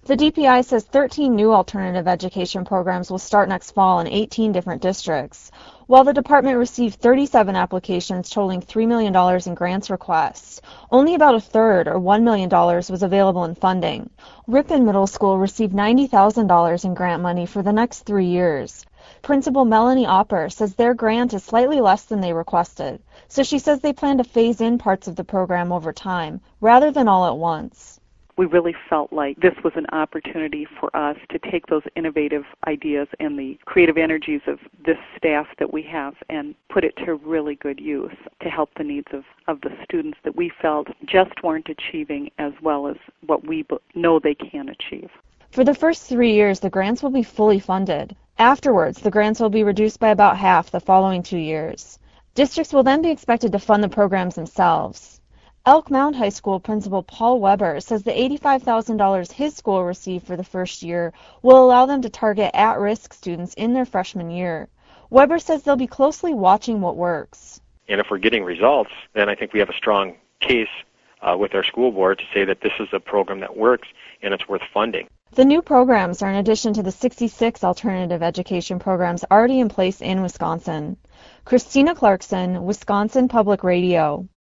The DPI says 13 new alternative education programs will start next fall in 18 different districts, while the department received 37 applications totaling $3 million in grants requests. Only about a third, or $1 million, was available in funding. Ripon Middle School received $90,000 in grant money for the next 3 years. Principal Melanie Opper says their grant is slightly less than they requested, so she says they plan to phase in parts of the program over time, rather than all at once. We really felt like this was an opportunity for us to take those innovative ideas and the creative energies of this staff that we have and put it to really good use to help the needs of the students that we felt just weren't achieving as well as what we know they can achieve. For the first 3 years, the grants will be fully funded. Afterwards, the grants will be reduced by about half the following 2 years. Districts will then be expected to fund the programs themselves. Elk Mound High School Principal Paul Weber says the $85,000 his school received for the first year will allow them to target at-risk students in their freshman year. Weber says they'll be closely watching what works. And if we're getting results, then I think we have a strong case with our school board to say that this is a program that works and it's worth funding. The new programs are in addition to the 66 alternative education programs already in place in Wisconsin. Christina Clarkson, Wisconsin Public Radio.